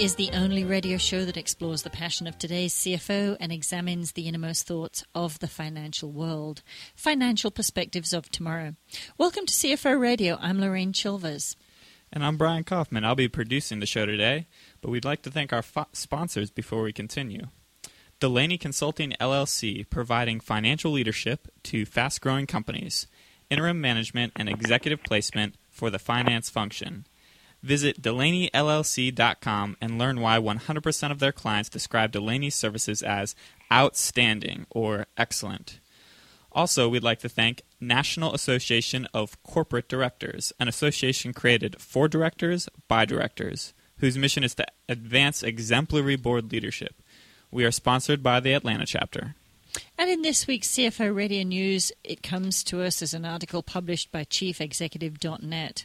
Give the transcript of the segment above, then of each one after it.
is the only radio show that explores the passion of today's CFO and examines the innermost thoughts of the financial world. Financial Perspectives of Tomorrow. Welcome to CFO Radio. I'm Lorraine Chilvers. And I'm Brian Kaufman. I'll be producing the show today, but we'd like to thank our sponsors before we continue. Delaney Consulting, LLC, providing financial leadership to fast-growing companies, interim management and executive placement for the finance function. Visit DelaneyLLC.com and learn why 100% of their clients describe Delaney's services as outstanding or excellent. Also, we'd like to thank National Association of Corporate Directors, an association created for directors by directors, whose mission is to advance exemplary board leadership. We are sponsored by the Atlanta chapter. And in this week's CFO Radio News, it comes to us as an article published by ChiefExecutive.net.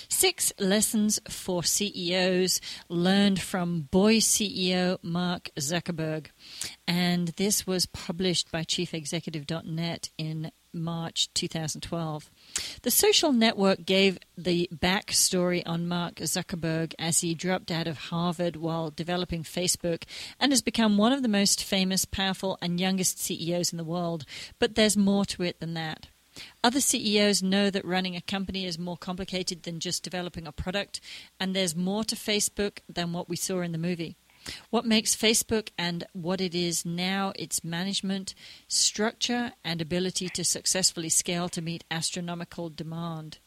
6 lessons for CEOs learned from boy CEO Mark Zuckerberg. And this was published by ChiefExecutive.net in March 2012. The social network gave the backstory on Mark Zuckerberg as he dropped out of Harvard while developing Facebook and has become one of the most famous, powerful, and youngest CEOs in the world. But there's more to it than that. Other CEOs know that running a company is more complicated than just developing a product, and there's more to Facebook than what we saw in the movie. What makes Facebook and what it is now its management, structure, and ability to successfully scale to meet astronomical demand.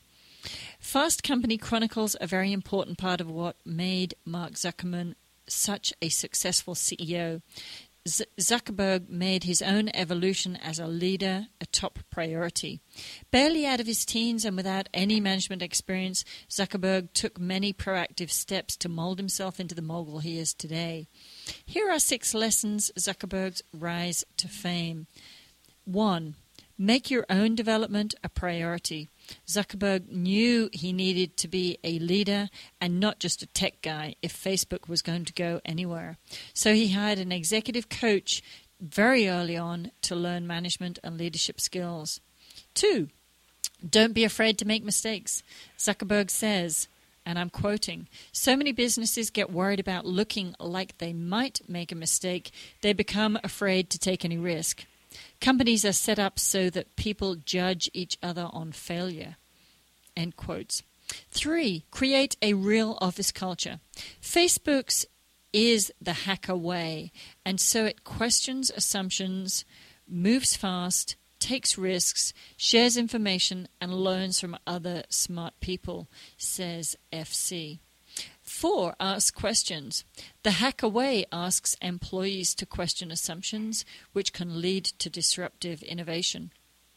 Fast Company chronicles a very important part of what made Mark Zuckerman such a successful CEO. Zuckerberg made his own evolution as a leader a top priority. Barely out of his teens and without any management experience, Zuckerberg took many proactive steps to mold himself into the mogul he is today. Here are 6 lessons Zuckerberg's rise to fame. 1. Make your own development a priority. Zuckerberg knew he needed to be a leader and not just a tech guy if Facebook was going to go anywhere. So he hired an executive coach very early on to learn management and leadership skills. 2. Don't be afraid to make mistakes. Zuckerberg says, and I'm quoting, "So many businesses get worried about looking like they might make a mistake, they become afraid to take any risk. Companies are set up so that people judge each other on failure." End quotes. 3. Create a real office culture. Facebook's is the hacker way, and so it questions assumptions, moves fast, takes risks, shares information, and learns from other smart people, says FC. 4. Ask questions. The hacker way asks employees to question assumptions, which can lead to disruptive innovation.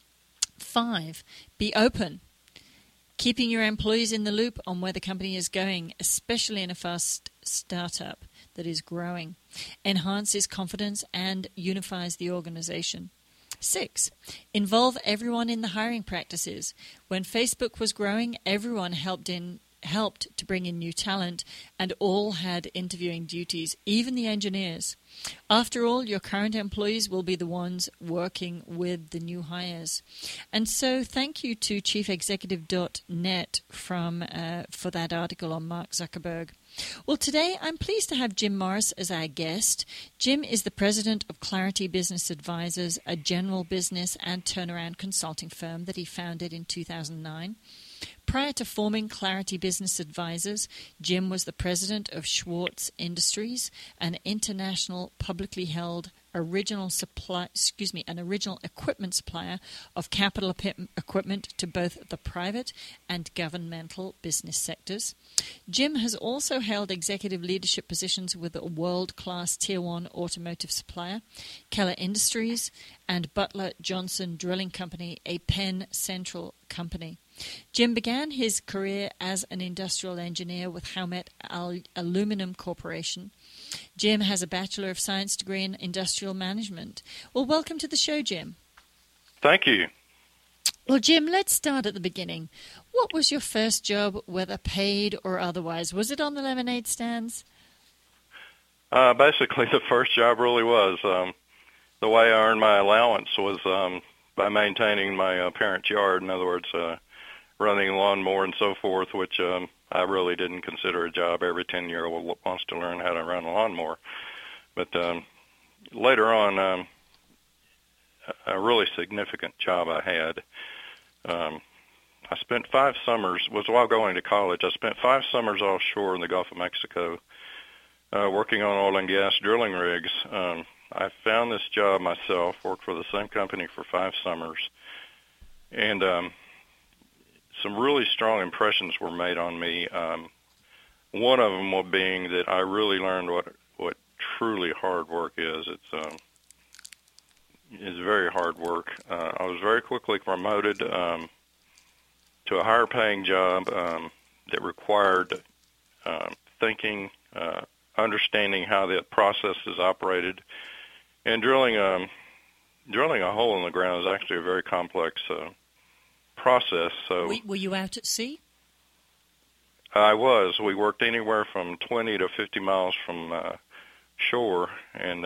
5. Be open. Keeping your employees in the loop on where the company is going, especially in a fast startup that is growing, enhances confidence and unifies the organization. 6. Involve everyone in the hiring practices. When Facebook was growing, everyone helped to bring in new talent, and all had interviewing duties, even the engineers. After all, your current employees will be the ones working with the new hires. And so thank you to ChiefExecutive.net for that article on Mark Zuckerberg. Well, today I'm pleased to have Jim Morris as our guest. Jim is the president of Clarity Business Advisors, a general business and turnaround consulting firm that he founded in 2009. Prior to forming Clarity Business Advisors, Jim was the president of Schwartz Industries, an international publicly held an original equipment supplier of capital equipment to both the private and governmental business sectors. Jim has also held executive leadership positions with a world-class Tier 1 automotive supplier, Keller Industries, and Butler Johnson Drilling Company, a Penn Central company. Jim began his career as an industrial engineer with Howmet Aluminum Corporation. Jim has a Bachelor of Science degree in Industrial Management. Well, welcome to the show, Jim. Thank you. Well, Jim, let's start at the beginning. What was your first job, whether paid or otherwise? Was it on the lemonade stands? Basically, the first job really was. The way I earned my allowance was by maintaining my parents' yard. In other words, running a lawnmower and so forth, which I I really didn't consider a job. Every 10-year-old wants to learn how to run a lawnmower. But later on, a really significant job I had. I spent 5 summers, was while going to college, I spent 5 summers offshore in the Gulf of Mexico working on oil and gas drilling rigs. I found this job myself, worked for the same company for 5 summers, and some really strong impressions were made on me. One of them being that I really learned what truly hard work is. It's very hard work. I was very quickly promoted to a higher paying job that required thinking, understanding how the process is operated, and drilling a hole in the ground is actually a very complex process. So were you out at sea? I was. We worked anywhere from 20 to 50 miles from shore, and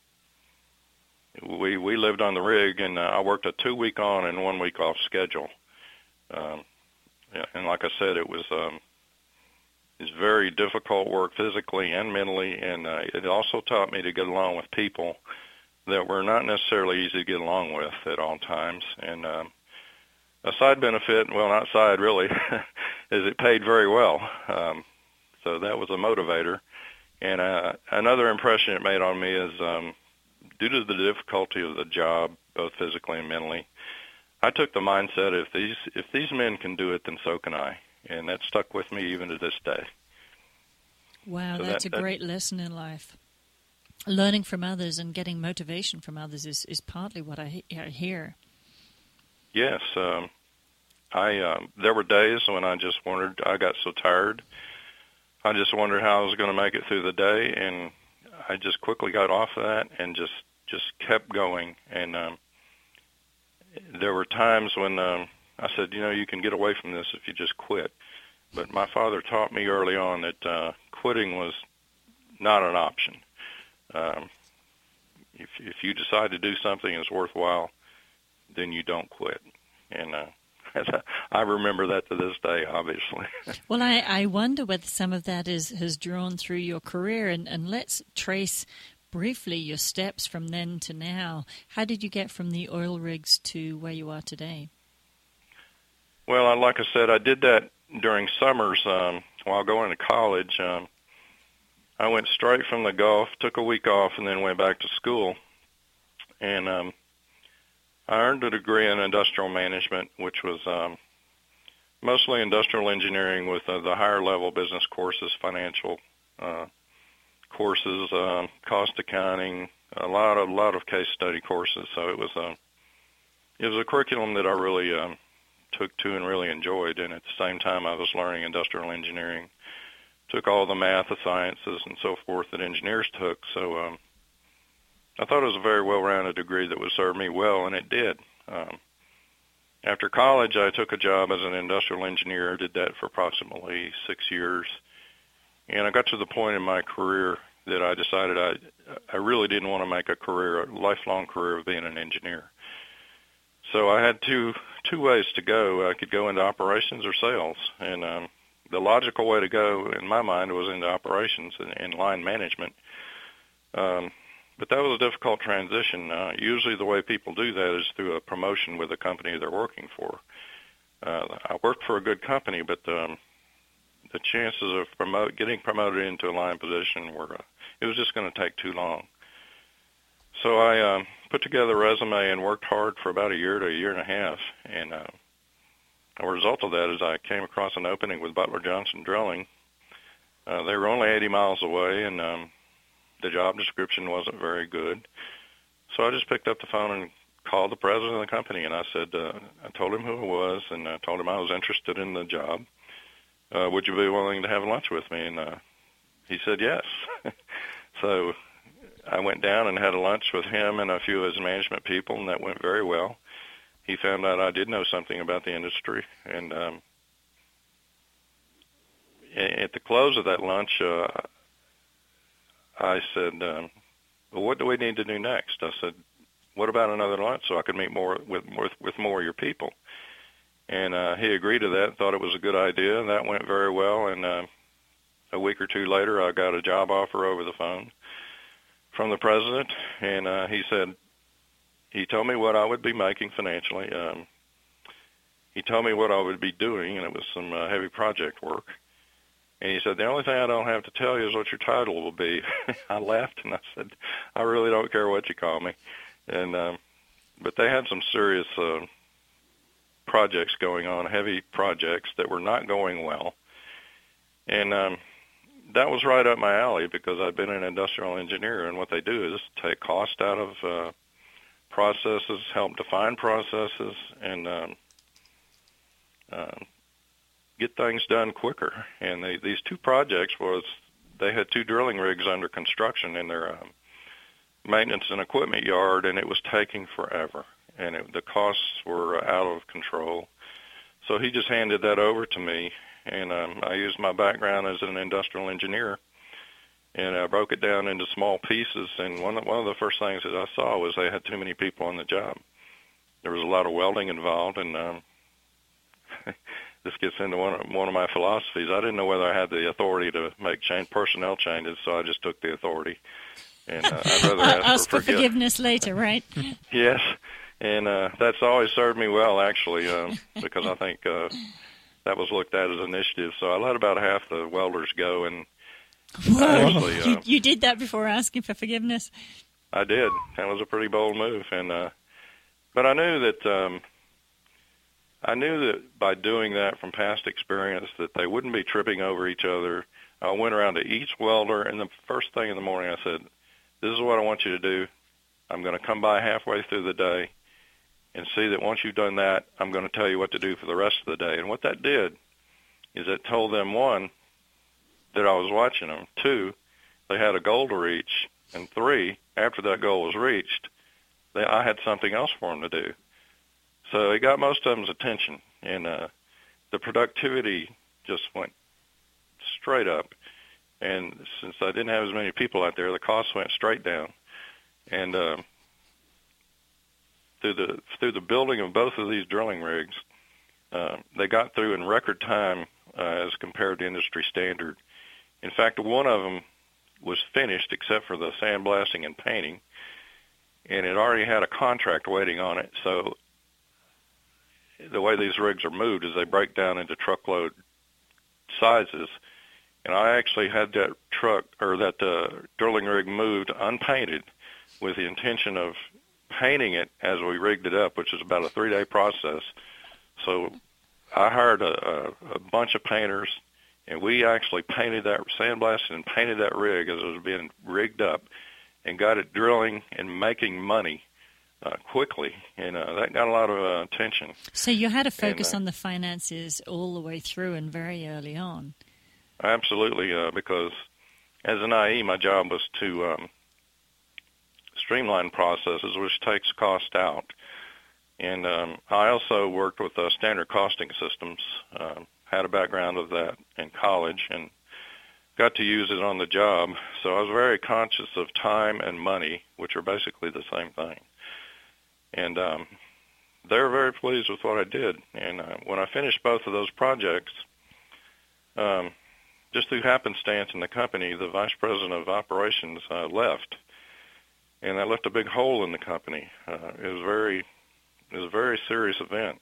we lived on the rig, and I worked a 2-week on and 1 week off schedule. And like I said, it's very difficult work physically and mentally, and it also taught me to get along with people that were not necessarily easy to get along with at all times. And a side benefit, well, not side really, is it paid very well. So that was a motivator. And another impression it made on me is due to the difficulty of the job, both physically and mentally, I took the mindset, if these men can do it, then so can I. And that stuck with me even to this day. Wow, so that's a great lesson in life. Learning from others and getting motivation from others is partly what I hear. Yes. There were days when I just wondered, I got so tired, I just wondered how I was going to make it through the day, and I just quickly got off of that and just kept going. And there were times when I said, you can get away from this if you just quit. But my father taught me early on that quitting was not an option. If you decide to do something that's worthwhile, then you don't quit. And I remember that to this day, obviously. Well, I wonder whether some of that has drawn through your career, and let's trace briefly your steps from then to now. How did you get from the oil rigs to where you are today? Well, like I said, I did that during summers while going to college. I went straight from the Gulf, took a week off, and then went back to school. And I earned a degree in industrial management, which was mostly industrial engineering with the higher level business courses, financial courses, cost accounting, a lot of case study courses. So it was a curriculum that I really took to and really enjoyed. And at the same time, I was learning industrial engineering, took all the math, the sciences, and so forth that engineers took. So I thought it was a very well-rounded degree that would serve me well, and it did. After college, I took a job as an industrial engineer, did that for approximately 6 years. And I got to the point in my career that I decided I really didn't want to make a lifelong career of being an engineer. So I had two ways to go. I could go into operations or sales. And the logical way to go, in my mind, was into operations and line management. But that was a difficult transition. Usually the way people do that is through a promotion with the company they're working for. I worked for a good company, but the chances of getting promoted into a line position it was just going to take too long. So I put together a resume and worked hard for about a year to a year and a half. And a result of that is I came across an opening with Butler Johnson Drilling. They were only 80 miles away, and the job description wasn't very good. So I just picked up the phone and called the president of the company, and I said, I told him who I was, and I told him I was interested in the job. Would you be willing to have lunch with me? And he said yes. So I went down and had a lunch with him and a few of his management people, and that went very well. He found out I did know something about the industry, and at the close of that lunch, I said, well, what do we need to do next? I said, what about another lunch so I could meet more with more of your people? And he agreed to that, thought it was a good idea, and that went very well. And a week or two later, I got a job offer over the phone from the president, and he told me what I would be making financially. He told me what I would be doing, and it was some heavy project work. And he said, the only thing I don't have to tell you is what your title will be. I laughed, and I said, I really don't care what you call me. And but they had some serious projects going on, heavy projects that were not going well. And that was right up my alley because I'd been an industrial engineer, and what they do is take cost out of processes, help define processes, and get things done quicker. And these two projects they had 2 drilling rigs under construction in their maintenance and equipment yard, and it was taking forever, and the costs were out of control. So he just handed that over to me, and I used my background as an industrial engineer, and I broke it down into small pieces. And one of the first things that I saw was they had too many people on the job. There was a lot of welding involved, and this gets into one of my philosophies. I didn't know whether I had the authority to make personnel changes, so I just took the authority. And I'd rather ask for forgiveness later, right? Yes, and that's always served me well, actually, because I think that was looked at as initiative. So I let about half the welders go, and Whoa. You did that before asking for forgiveness? I did. That was a pretty bold move, and but I knew that by doing that from past experience that they wouldn't be tripping over each other. I went around to each welder, and the first thing in the morning I said, this is what I want you to do. I'm going to come by halfway through the day and see that once you've done that, I'm going to tell you what to do for the rest of the day. And what that did is it told them, 1, that I was watching them, 2, they had a goal to reach, and 3, after that goal was reached, I had something else for them to do. So it got most of them's attention, and the productivity just went straight up. And since I didn't have as many people out there, the costs went straight down. And through the building of both of these drilling rigs, they got through in record time as compared to industry standard. In fact, one of them was finished except for the sandblasting and painting, and it already had a contract waiting on it. So the way these rigs are moved is they break down into truckload sizes, and I actually had that drilling rig moved unpainted with the intention of painting it as we rigged it up, which is about a 3-day process. So I hired a bunch of painters, and we actually sandblasted and painted that rig as it was being rigged up, and got it drilling and making money quickly, and that got a lot of attention. So you had a focus on the finances all the way through and very early on. Absolutely, because as an IE, my job was to streamline processes, which takes cost out. And I also worked with standard costing systems, had a background of that in college, and got to use it on the job. So I was very conscious of time and money, which are basically the same thing. And they were very pleased with what I did. And when I finished both of those projects, just through happenstance in the company, the vice president of operations left, and that left a big hole in the company. It was a very serious event.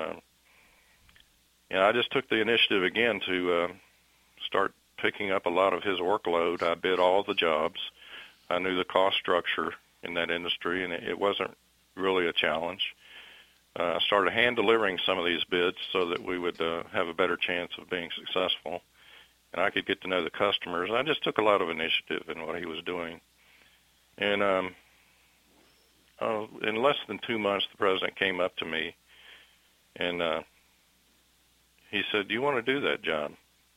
And I just took the initiative again to start picking up a lot of his workload. I bid all the jobs. I knew the cost structure in that industry, and it wasn't really a challenge. I started hand-delivering some of these bids so that we would have a better chance of being successful, and I could get to know the customers. I just took a lot of initiative in what he was doing. And in less than 2 months, the president came up to me, and he said, do you want to do that job?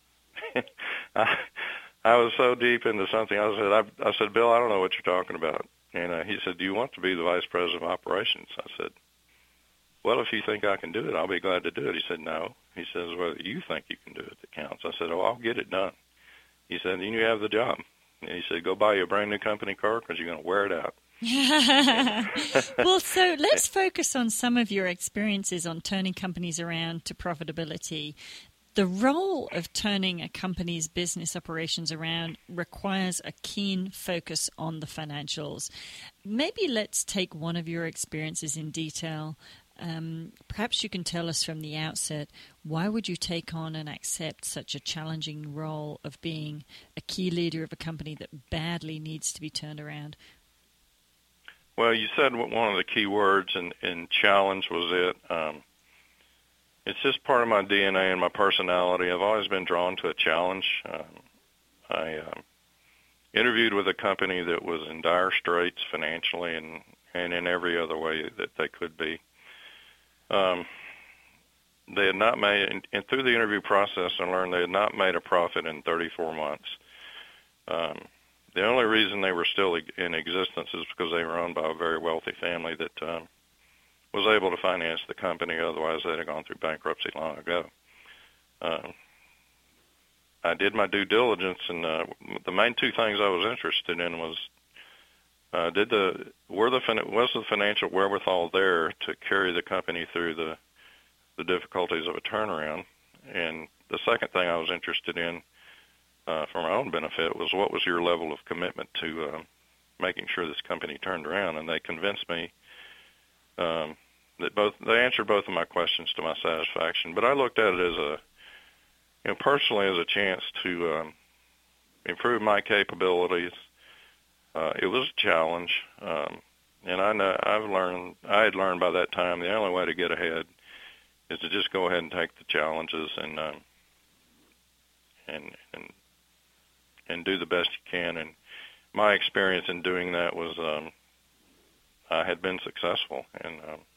I was so deep into something. I said, Bill, I don't know what you're talking about. And he said, do you want to be the vice president of operations? I said, well, if you think I can do it, I'll be glad to do it. He said, no. He says, whether you think you can do it that counts. I said, oh, I'll get it done. He said, then you have the job. And he said, go buy you a brand new company car because you're going to wear it out. Well, so let's focus on some of your experiences on turning companies around to profitability. The role of turning a company's business operations around requires a keen focus on the financials. Maybe let's take one of your experiences in detail. Perhaps you can tell us from the outset, why would you take on and accept such a challenging role of being a key leader of a company that badly needs to be turned around? Well, you said one of the key words, and challenge was it. It's just part of my DNA and my personality. I've always been drawn to a challenge. I interviewed with a company that was in dire straits financially and in every other way that they could be. They had not made, and through the interview process, I learned they had not made a profit in 34 months. The only reason they were still in existence is because they were owned by a very wealthy family that was able to finance the company. Otherwise, they'd have gone through bankruptcy long ago. I did my due diligence, and the main two things I was interested in was was the financial wherewithal there to carry the company through the difficulties of a turnaround, and the second thing I was interested in for my own benefit was what was your level of commitment to making sure this company turned around. And they convinced me that they answered both of my questions to my satisfaction. But I looked at it as personally as a chance to improve my capabilities. It was a challenge, and I had learned by that time the only way to get ahead is to just go ahead and take the challenges and do the best you can. And my experience in doing that was I had been successful. And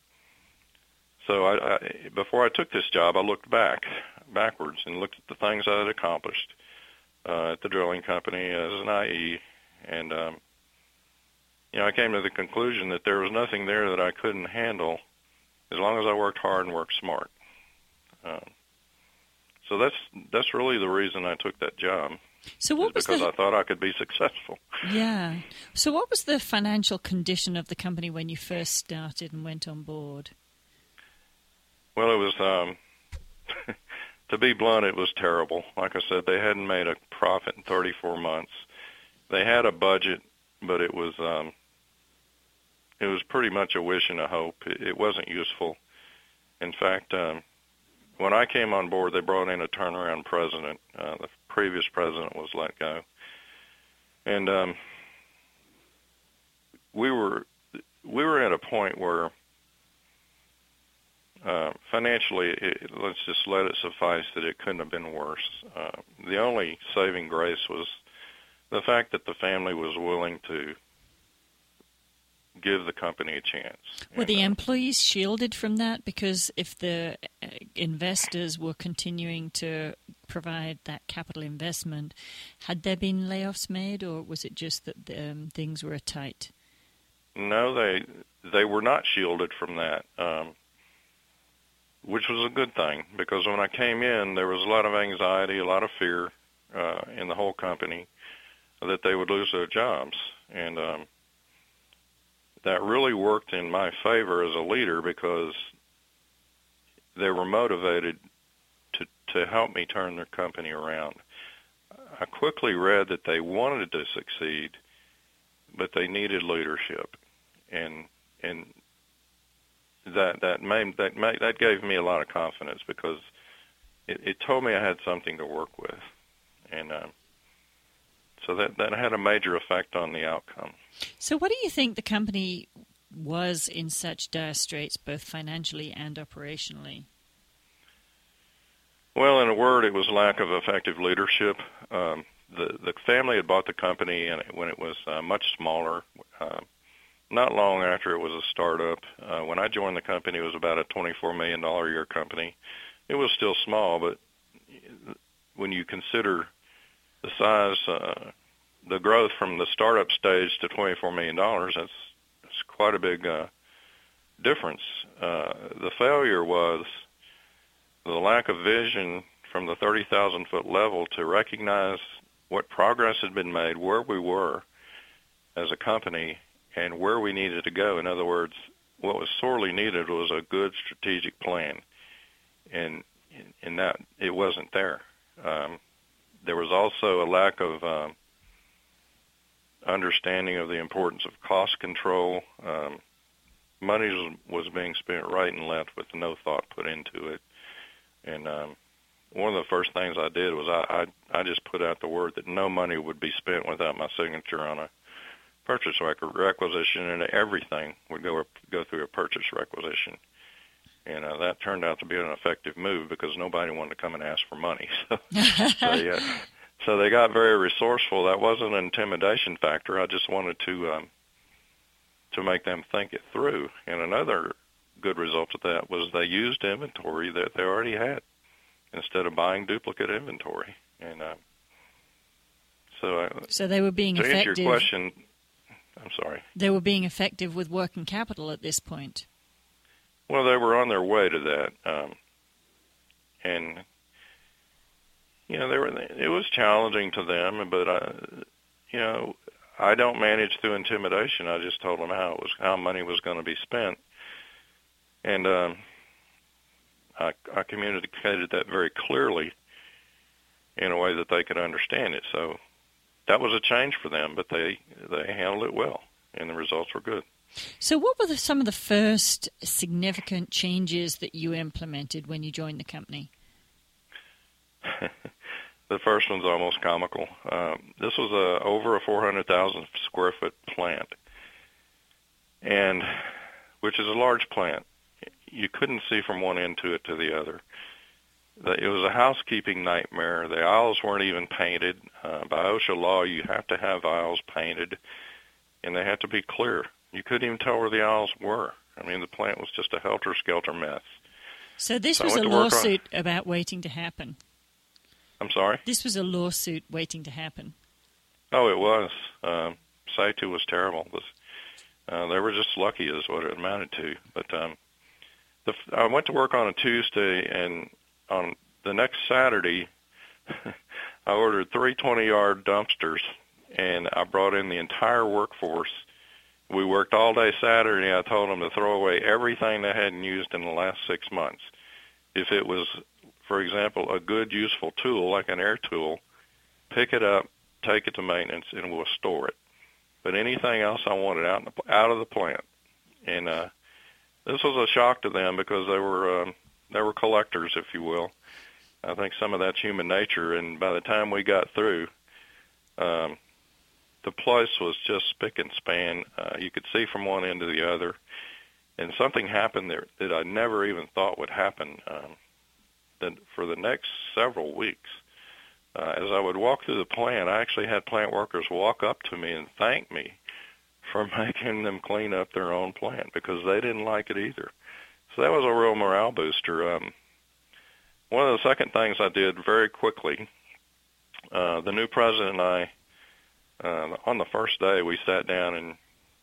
so before I took this job, I looked backwards and looked at the things I had accomplished at the drilling company as an IE. And, I came to the conclusion that there was nothing there that I couldn't handle as long as I worked hard and worked smart. So that's really the reason I took that job. So what was because I thought I could be successful. Yeah. So what was the financial condition of the company when you first started and went on board? Well, it was, to be blunt, it was terrible. Like I said, they hadn't made a profit in 34 months. They had a budget, but it was pretty much a wish and a hope. It wasn't useful. In fact, when I came on board, they brought in a turnaround president. The previous president was let go, and we were at a point where financially, let's just let it suffice that it couldn't have been worse. The only saving grace was the fact that the family was willing to give the company a chance. Were the employees shielded from that? Because if the investors were continuing to provide that capital investment, had there been layoffs made, or was it just that things were tight? No, they were not shielded from that, which was a good thing, because when I came in, there was a lot of anxiety, a lot of fear in the whole company that they would lose their jobs. And that really worked in my favor as a leader, because they were motivated to help me turn their company around. I quickly read that they wanted to succeed, but they needed leadership, and that gave me a lot of confidence, because it told me I had something to work with, and so that had a major effect on the outcome. So what do you think the company was in such dire straits, both financially and operationally? Well, in a word, it was lack of effective leadership. The family had bought the company when it was much smaller, not long after it was a startup. When I joined the company, it was about a $24 million a year company. It was still small, but when you consider the size, the growth from the startup stage to $24 million, that's quite a big difference. The failure was the lack of vision from the 30,000-foot level to recognize what progress had been made, where we were as a company, and where we needed to go. In other words, what was sorely needed was a good strategic plan, and that it wasn't there. There was also a lack of understanding of the importance of cost control. Money was being spent right and left with no thought put into it. And one of the first things I did was I just put out the word that no money would be spent without my signature on a purchase requisition, and everything would go through a purchase requisition. And that turned out to be an effective move because nobody wanted to come and ask for money. So they got very resourceful. That wasn't an intimidation factor. I just wanted to make them think it through. And another good result of that was they used inventory that they already had instead of buying duplicate inventory. And so they were being effective. To answer your question, I'm sorry. They were being effective with working capital at this point. Well, they were on their way to that, and it was challenging to them. But I don't manage through intimidation. I just told them how money was going to be spent, and I communicated that very clearly in a way that they could understand it. So that was a change for them, but they handled it well, and the results were good. So what were some of the first significant changes that you implemented when you joined the company? The first one's almost comical. This was over a 400,000 square foot plant, and which is a large plant. You couldn't see from one end to the other. It was a housekeeping nightmare. The aisles weren't even painted. By OSHA law, you have to have aisles painted, and they had to be clear. You couldn't even tell where the aisles were. I mean, the plant was just a helter-skelter mess. So this was a lawsuit about waiting to happen. I'm sorry? This was a lawsuit waiting to happen. Oh, it was. Safety was terrible. They were just lucky is what it amounted to. But I went to work on a Tuesday, and on the next Saturday, I ordered 3 20-yard dumpsters, and I brought in the entire workforce. We worked all day Saturday. I told them to throw away everything they hadn't used in the last 6 months. If it was, for example, a good, useful tool like an air tool, pick it up, take it to maintenance, and we'll store it. But anything else I wanted out of the plant. And this was a shock to them because they were collectors, if you will. I think some of that's human nature. And by the time we got through, the place was just spick and span. You could see from one end to the other. And something happened there that I never even thought would happen. That for the next several weeks, as I would walk through the plant, I actually had plant workers walk up to me and thank me for making them clean up their own plant because they didn't like it either. So that was a real morale booster. One of the second things I did very quickly, the new president and I, on the first day, we sat down and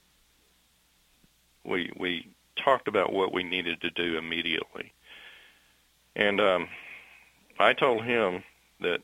we talked about what we needed to do immediately. And I told him that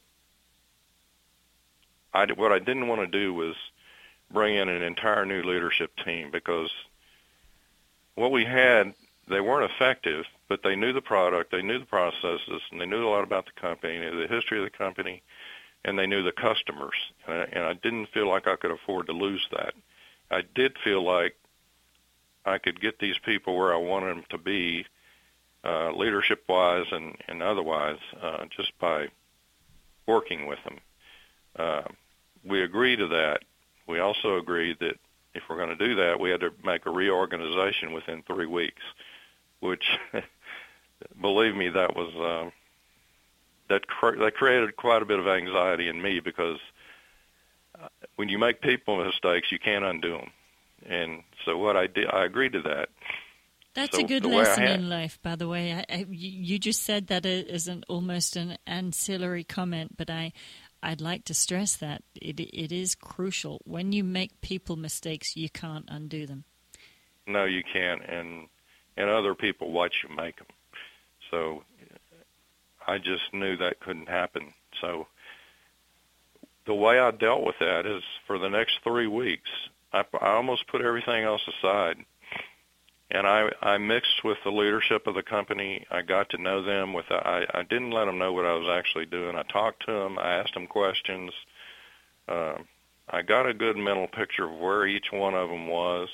what I didn't want to do was bring in an entire new leadership team because what we had, they weren't effective, but they knew the product, they knew the processes, and they knew a lot about the company, they knew the history of the company, and they knew the customers. And I didn't feel like I could afford to lose that. I did feel like I could get these people where I wanted them to be, leadership-wise and otherwise, just by working with them. We agreed to that. We also agreed that if we're going to do that, we had to make a reorganization within 3 weeks, which, believe me, that was that created quite a bit of anxiety in me because when you make people mistakes, you can't undo them. And so what I did, I agreed to that. That's a good lesson in life, by the way. You just said that as almost an ancillary comment, but I'd like to stress that it is crucial. When you make people mistakes, you can't undo them. No, you can't, and other people watch you make them. So I just knew that couldn't happen. So the way I dealt with that is for the next 3 weeks, I almost put everything else aside. And I mixed with the leadership of the company. I got to know them. I didn't let them know what I was actually doing. I talked to them. I asked them questions. I got a good mental picture of where each one of them was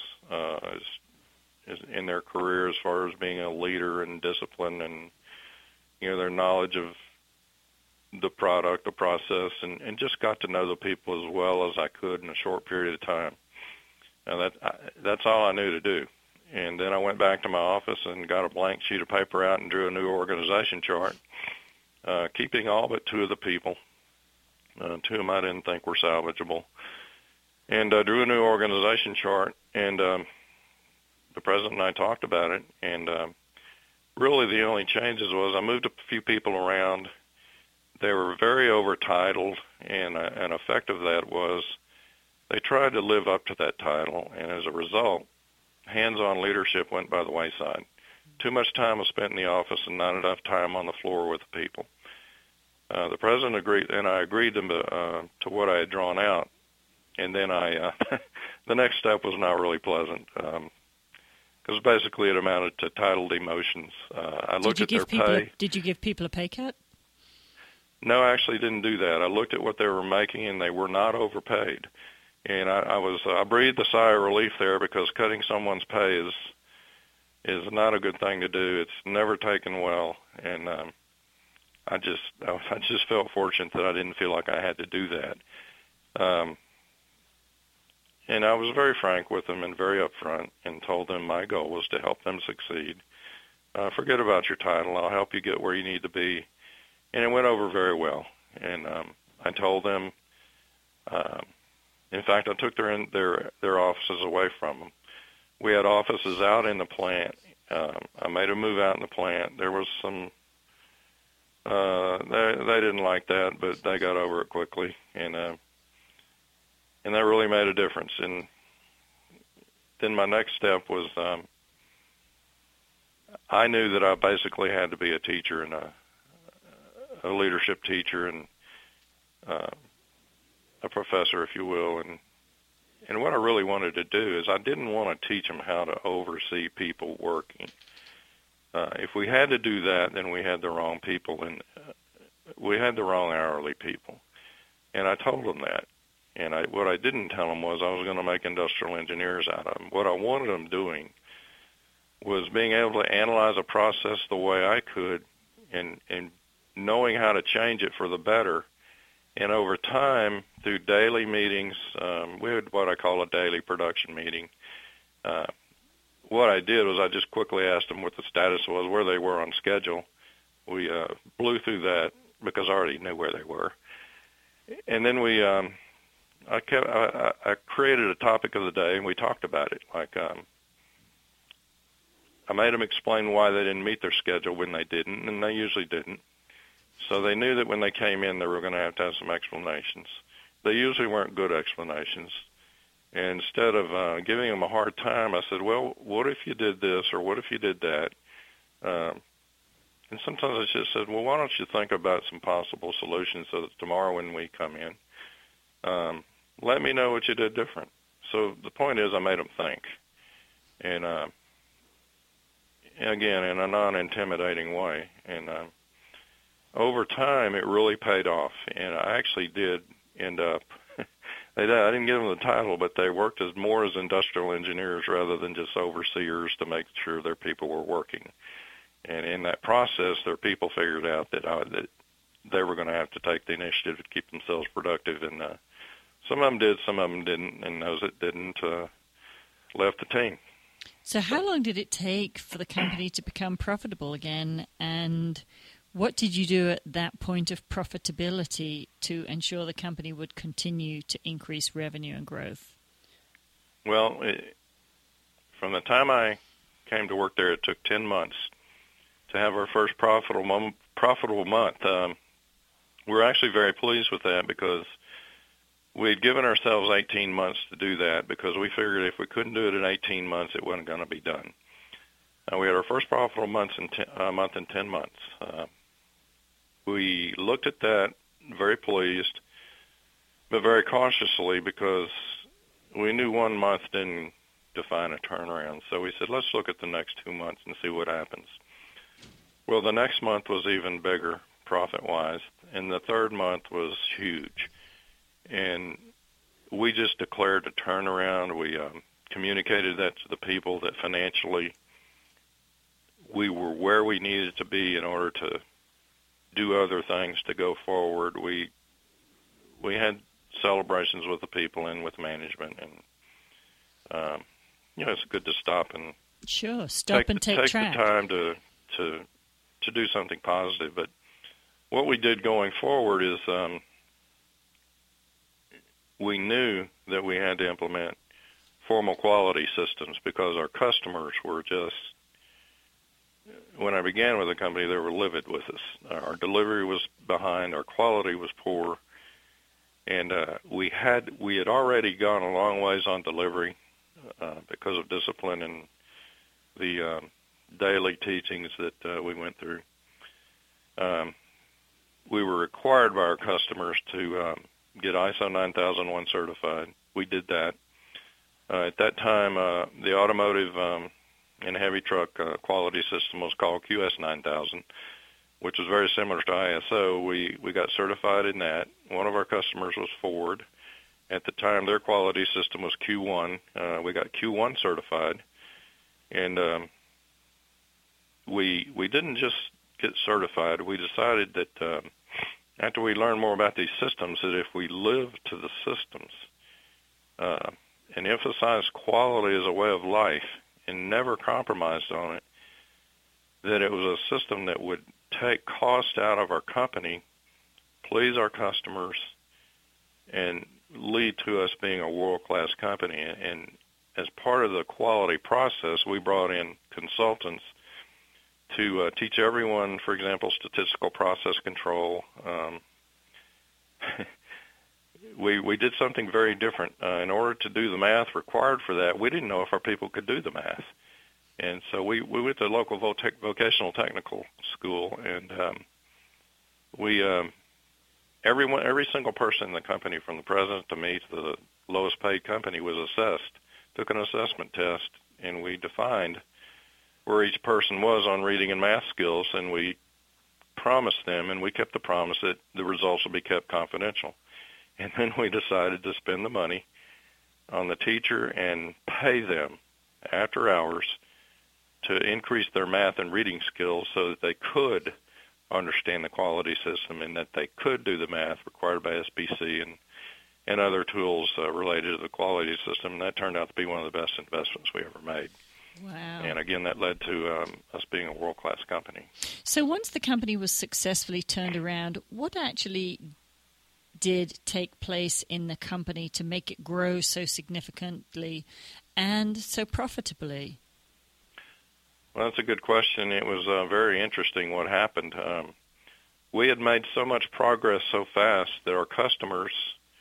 in their career as far as being a leader and discipline and, their knowledge of the product, the process, and just got to know the people as well as I could in a short period of time. And that's all I knew to do. And then I went back to my office and got a blank sheet of paper out and drew a new organization chart, keeping all but two of the people. Two of them I didn't think were salvageable. And I drew a new organization chart, and the president and I talked about it. And really the only changes was I moved a few people around. They were very overtitled, and an effect of that was they tried to live up to that title, and as a result, hands-on leadership went by the wayside. Too much time was spent in the office and not enough time on the floor with the people. The president agreed, and I agreed to what I had drawn out. And then the next step was not really pleasant because basically it amounted to title demotions. I looked at their pay. Did you give people a pay cut? No, I actually didn't do that. I looked at what they were making, and they were not overpaid. And I breathed a sigh of relief there because cutting someone's pay is not a good thing to do. It's never taken well, and I just felt fortunate that I didn't feel like I had to do that. And I was very frank with them and very upfront and told them my goal was to help them succeed. Forget about your title. I'll help you get where you need to be. And it went over very well. And I told them. In fact, I took their offices away from them. We had offices out in the plant. I made them move out in the plant. There was some. They didn't like that, but they got over it quickly, and that really made a difference. And then my next step was I knew that I basically had to be a teacher and a leadership teacher and a professor, if you will. And what I really wanted to do is I didn't want to teach them how to oversee people working. If we had to do that, then we had the wrong people, and we had the wrong hourly people. And I told them that. And what I didn't tell them was I was going to make industrial engineers out of them. What I wanted them doing was being able to analyze a process the way I could and knowing how to change it for the better. And over time, through daily meetings, we had what I call a daily production meeting. What I did was I just quickly asked them what the status was, where they were on schedule. We blew through that because I already knew where they were. And then I created a topic of the day, and we talked about it. Like I made them explain why they didn't meet their schedule when they didn't, and they usually didn't. So they knew that when they came in, they were going to have some explanations. They usually weren't good explanations. And instead of giving them a hard time, I said, well, what if you did this or what if you did that? And sometimes I just said, well, why don't you think about some possible solutions so that tomorrow when we come in, let me know what you did different. So the point is I made them think. And again, in a non-intimidating way. And over time, it really paid off. And I actually did end up, I didn't give them the title, but they worked more as industrial engineers rather than just overseers to make sure their people were working. And in that process, their people figured out that they were going to have to take the initiative to keep themselves productive. And some of them did, some of them didn't, and those that didn't left the team. So how long did it take for the company to become profitable again, and what did you do at that point of profitability to ensure the company would continue to increase revenue and growth? Well, from the time I came to work there, it took 10 months to have our first profitable month. We're actually very pleased with that because we'd given ourselves 18 months to do that because we figured if we couldn't do it in 18 months, it wasn't going to be done. We had our first profitable month in 10 months. We looked at that very pleased, but very cautiously because we knew 1 month didn't define a turnaround. So we said, let's look at the next 2 months and see what happens. Well, the next month was even bigger profit-wise, and the third month was huge. And we just declared a turnaround. We communicated that to the people that financially we were where we needed to be in order to do other things to go forward. We had celebrations with the people and with management, and it's good to stop and take track. The time to do something positive. But what we did going forward is we knew that we had to implement formal quality systems because our customers were just, when I began with the company, they were livid with us. Our delivery was behind, our quality was poor, and we had already gone a long ways on delivery because of discipline and the daily teachings that we went through. We were required by our customers to get ISO 9001 certified. We did that. At that time, the automotive and heavy truck quality system was called QS 9000, which was very similar to ISO. We got certified in that. One of our customers was Ford. At the time, their quality system was Q1. We got Q1 certified, and we didn't just get certified. We decided that after we learned more about these systems, that if we lived to the systems and emphasized quality as a way of life and never compromised on it, that it was a system that would take cost out of our company, please our customers, and lead to us being a world-class company. And as part of the quality process, we brought in consultants to teach everyone, for example, statistical process control. We did something very different. In order to do the math required for that, we didn't know if our people could do the math. And so we went to a local vocational technical school, and every single person in the company, from the president to me to the lowest paid company, was assessed, took an assessment test, and we defined where each person was on reading and math skills, and we promised them, and we kept the promise that the results would be kept confidential. And then we decided to spend the money on the teacher and pay them after hours to increase their math and reading skills so that they could understand the quality system and that they could do the math required by SBC and other tools related to the quality system. And that turned out to be one of the best investments we ever made. Wow. And again, that led to us being a world-class company. So once the company was successfully turned around, what actually did take place in the company to make it grow so significantly and so profitably? Well, that's a good question. It was very interesting what happened. We had made so much progress so fast that our customers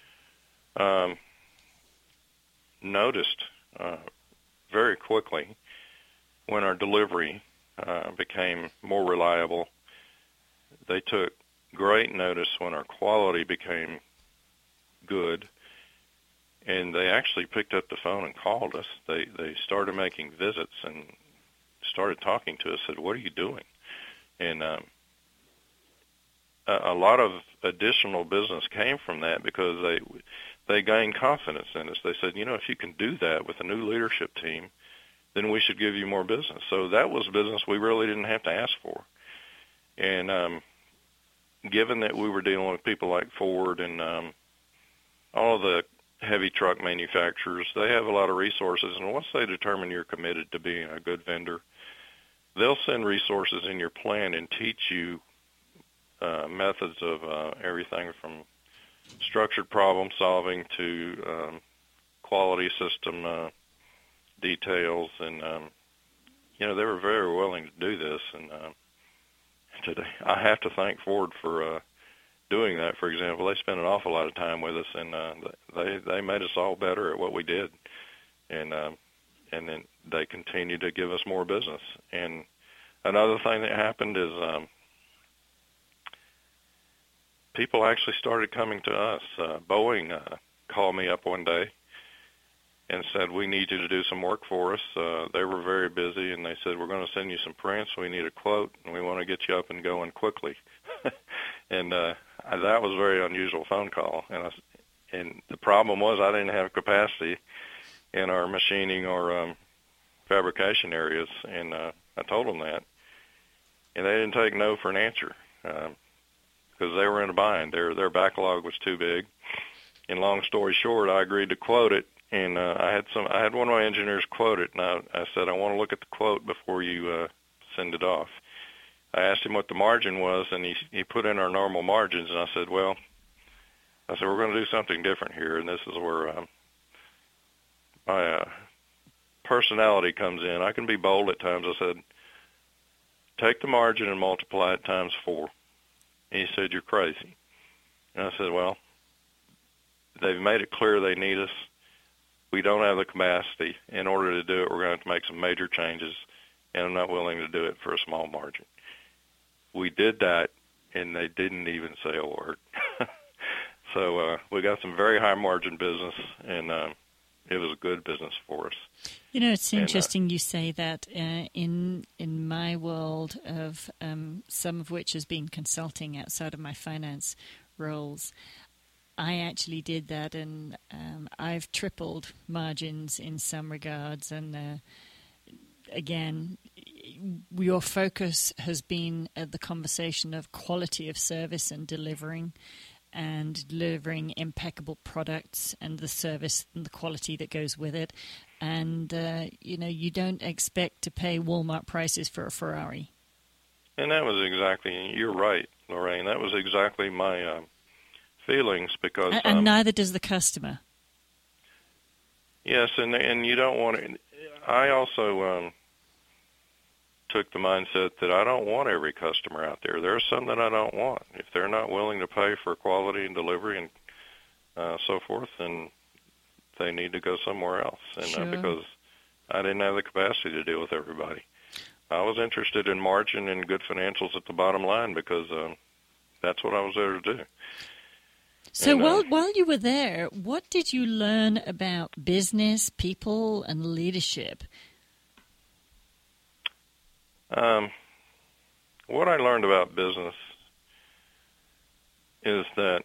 noticed very quickly when our delivery became more reliable. They took great notice when our quality became good, and they actually picked up the phone and called us. They started making visits and started talking to us, said, "What are you doing?" And a lot of additional business came from that because they gained confidence in us. They said, if you can do that with a new leadership team, then we should give you more business. So that was business we really didn't have to ask for. And given that we were dealing with people like Ford and all of the heavy truck manufacturers, they have a lot of resources, and once they determine you're committed to being a good vendor, they'll send resources in your plan and teach you methods of everything from structured problem solving to quality system details, and they were very willing to do this. And today, I have to thank Ford for doing that. For example, they spent an awful lot of time with us, and they made us all better at what we did, and then they continued to give us more business. And another thing that happened is people actually started coming to us. Boeing called me up one day and said, we need you to do some work for us. They were very busy, and they said, we're going to send you some prints. We need a quote, and we want to get you up and going quickly. And that was a very unusual phone call. And the problem was I didn't have capacity in our machining or fabrication areas, and I told them that. And they didn't take no for an answer because they were in a bind. Their backlog was too big. And long story short, I agreed to quote it. And I had one of my engineers quote it, and I said, I want to look at the quote before you send it off. I asked him what the margin was, and he put in our normal margins, and I said, we're going to do something different here, and this is where my personality comes in. I can be bold at times. I said, take the margin and multiply it times 4. And he said, you're crazy. And I said, well, they've made it clear they need us. We don't have the capacity. In order to do it, we're going to have to make some major changes, and I'm not willing to do it for a small margin. We did that, and they didn't even say a word. So we got some very high margin business, and it was a good business for us. You know, it's interesting you say that. In my world of some of which has been consulting outside of my finance roles, I actually did that, and I've tripled margins in some regards. And again, your focus has been at the conversation of quality of service and delivering impeccable products and the service and the quality that goes with it. And, you don't expect to pay Walmart prices for a Ferrari. And that was exactly, you're right, Lorraine, that was exactly my feelings, because and neither does the customer. Yes, and you don't want to. I also took the mindset that I don't want every customer out there. There are some that I don't want. If they're not willing to pay for quality and delivery and so forth, then they need to go somewhere else. And sure. Because I didn't have the capacity to deal with everybody. I was interested in margin and good financials at the bottom line, because that's what I was there to do. So while you were there, what did you learn about business, people, and leadership? What I learned about business is that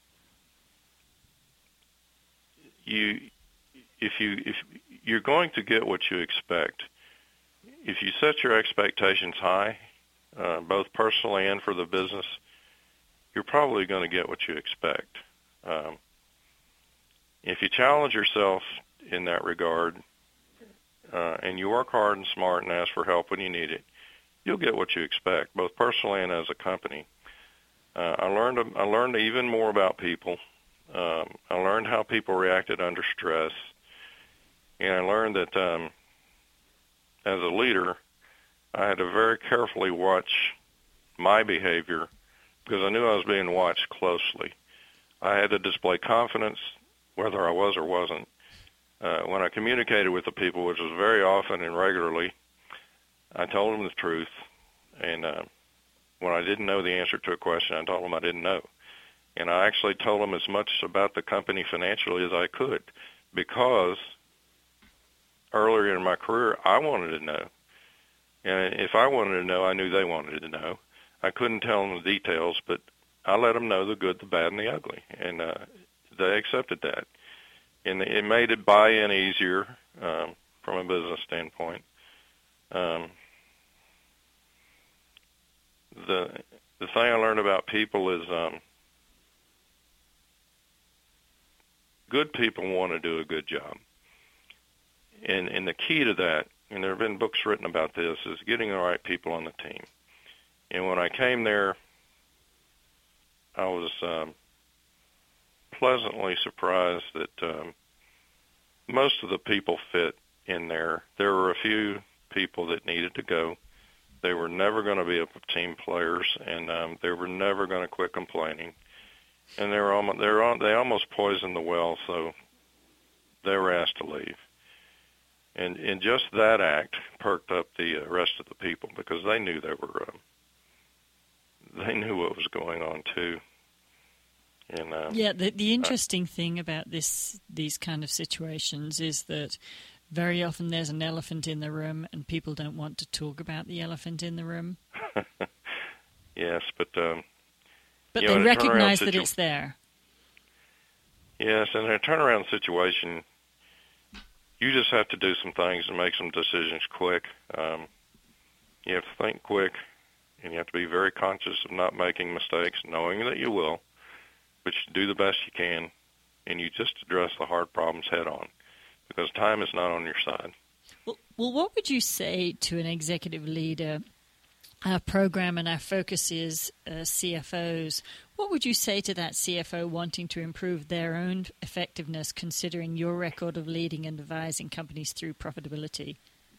if you're going to get what you expect, if you set your expectations high, both personally and for the business, you're probably going to get what you expect. If you challenge yourself in that regard, and you work hard and smart and ask for help when you need it, you'll get what you expect, both personally and as a company. I learned even more about people. I learned how people reacted under stress, and I learned that as a leader, I had to very carefully watch my behavior, because I knew I was being watched closely. I had to display confidence, whether I was or wasn't. When I communicated with the people, which was very often and regularly, I told them the truth. And when I didn't know the answer to a question, I told them I didn't know. And I actually told them as much about the company financially as I could, because earlier in my career, I wanted to know. And if I wanted to know, I knew they wanted to know. I couldn't tell them the details, but I let them know the good, the bad, and the ugly. And they accepted that. And it made it buy-in easier from a business standpoint. The thing I learned about people is good people want to do a good job. And the key to that, and there have been books written about this, is getting the right people on the team. And when I came there, I was pleasantly surprised that most of the people fit in there. There were a few people that needed to go. They were never going to be team players, and they were never going to quit complaining. And they almost poisoned the well, so they were asked to leave. And just that act perked up the rest of the people, because they knew they knew what was going on too. And yeah, the interesting thing about these kind of situations is that very often there's an elephant in the room, and people don't want to talk about the elephant in the room. yes, but they recognize that it's there. Yes, in a turnaround situation, you just have to do some things and make some decisions quick. You have to think quick, and you have to be very conscious of not making mistakes, knowing that you will, but you do the best you can, and you just address the hard problems head on, because time is not on your side. Well, what would you say to an executive leader? Our program and our focus is CFOs. What would you say to that CFO wanting to improve their own effectiveness, considering your record of leading and advising companies through profitability?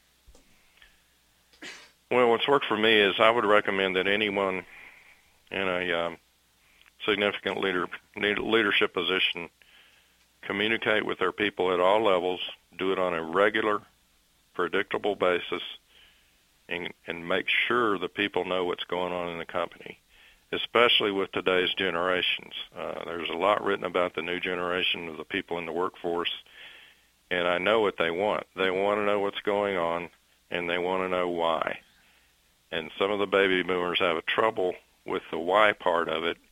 Well, what's worked for me is I would recommend that anyone in a significant leadership position communicate with their people at all levels, do it on a regular, predictable basis, and make sure the people know what's going on in the company, especially with today's generations. There's a lot written about the new generation of the people in the workforce, and I know what they want. They want to know what's going on, and they want to know why. And some of the baby boomers have a trouble with the why part of it.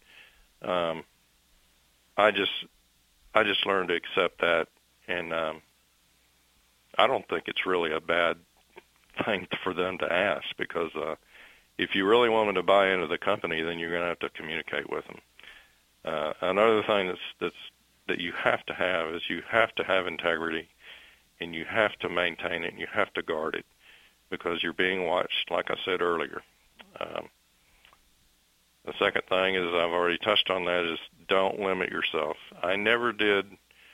I just learned to accept that, and I don't think it's really a bad thing for them to ask, because if you really want them to buy into the company, then you're going to have to communicate with them. Another thing that you have to have is you have to have integrity, and you have to maintain it, and you have to guard it, because you're being watched, like I said earlier. The second thing is, I've already touched on that, is don't limit yourself. I never did,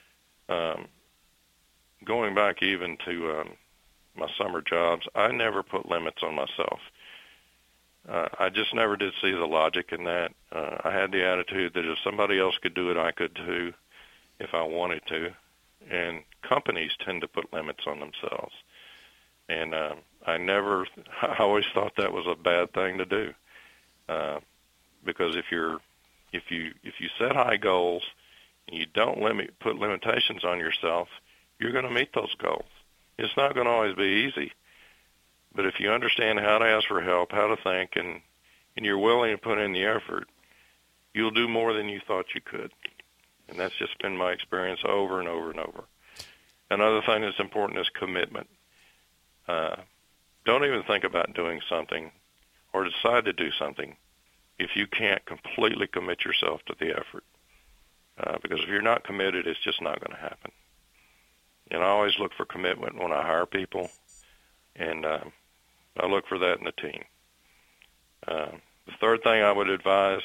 going back even to my summer jobs, I never put limits on myself. I just never did see the logic in that. I had the attitude that if somebody else could do it, I could too, if I wanted to. And companies tend to put limits on themselves. And I always thought that was a bad thing to do. Because if you set high goals and you don't put limitations on yourself, you're going to meet those goals. It's not going to always be easy, but if you understand how to ask for help, how to think, and you're willing to put in the effort, you'll do more than you thought you could. And that's just been my experience over and over and over. Another thing that's important is commitment. Don't even think about doing something or decide to do something if you can't completely commit yourself to the effort. Because if you're not committed, it's just not going to happen. And I always look for commitment when I hire people, and I look for that in the team. The third thing I would advise,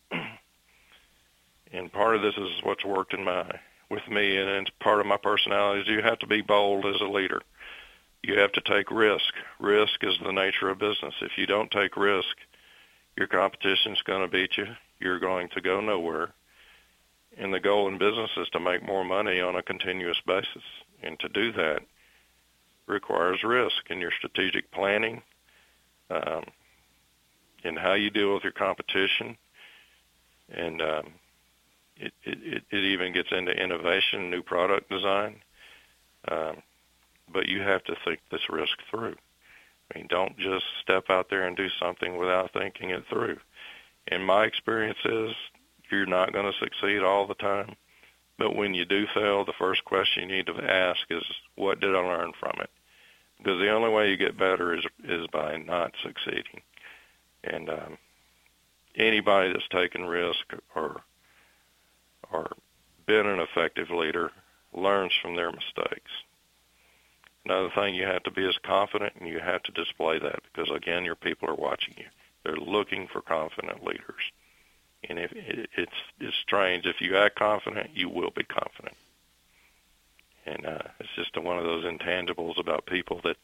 and part of this is what's worked with me, and it's part of my personality, is you have to be bold as a leader. You have to take risk. Risk is the nature of business. If you don't take risk, your competition's going to beat you. You're going to go nowhere. And the goal in business is to make more money on a continuous basis. And to do that requires risk in your strategic planning, in how you deal with your competition. And it even gets into innovation, new product design. But you have to think this risk through. I mean, don't just step out there and do something without thinking it through. And my experience is you're not going to succeed all the time. But when you do fail, the first question you need to ask is, what did I learn from it? Because the only way you get better is by not succeeding. And anybody that's taken risk or been an effective leader learns from their mistakes. Another thing, you have to be as confident, and you have to display that, because, again, your people are watching you. They're looking for confident leaders. And if it's strange. If you act confident, you will be confident. And it's just one of those intangibles about people that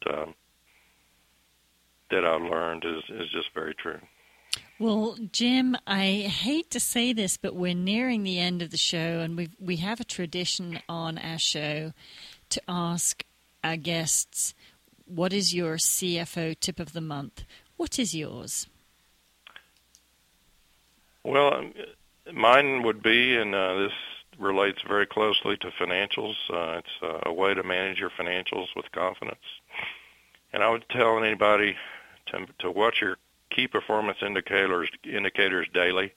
I've learned is just very true. Well, Jim, I hate to say this, but we're nearing the end of the show, and we have a tradition on our show to ask our guests, what is your CFO tip of the month? What is yours? Well, Mine would be, and this relates very closely to financials. It's a way to manage your financials with confidence. And I would tell anybody to watch your key performance indicators daily.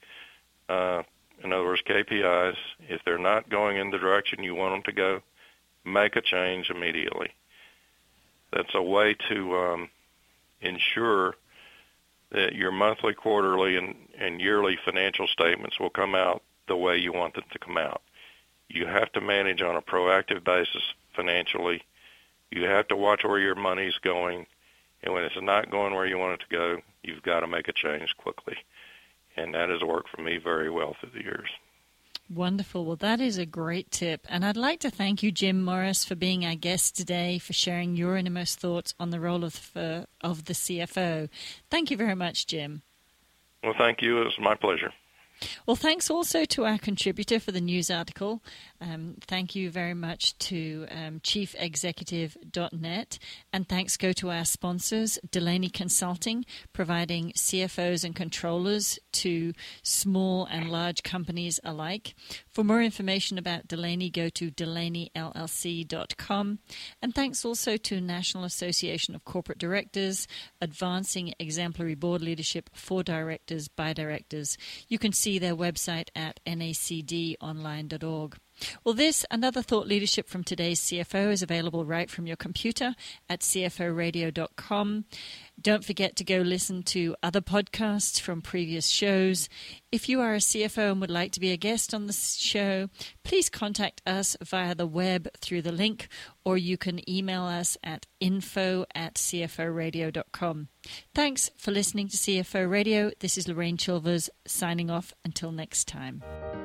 In other words, KPIs. If they're not going in the direction you want them to go, make a change immediately. That's a way to ensure that your monthly, quarterly, and yearly financial statements will come out the way you want them to come out. You have to manage on a proactive basis financially. You have to watch where your money's going, and when it's not going where you want it to go, you've got to make a change quickly. And that has worked for me very well through the years. Wonderful. Well, that is a great tip. And I'd like to thank you, Jim Morris, for being our guest today, for sharing your innermost thoughts on the role of the CFO. Thank you very much, Jim. Well, thank you. It was my pleasure. Well, thanks also to our contributor for the news article. Thank you very much to chiefexecutive.net. And thanks go to our sponsors, Delaney Consulting, providing CFOs and controllers to small and large companies alike. For more information about Delaney, go to DelaneyLLC.com. And thanks also to National Association of Corporate Directors, advancing exemplary board leadership for directors by directors. You can see their website at nacdonline.org. Well, this and other thought leadership from today's CFO is available right from your computer at cforadio.com. Don't forget to go listen to other podcasts from previous shows. If you are a CFO and would like to be a guest on the show, please contact us via the web through the link, or you can email us at info@cforadio.com. Thanks for listening to CFO Radio. This is Lorraine Chilvers signing off until next time.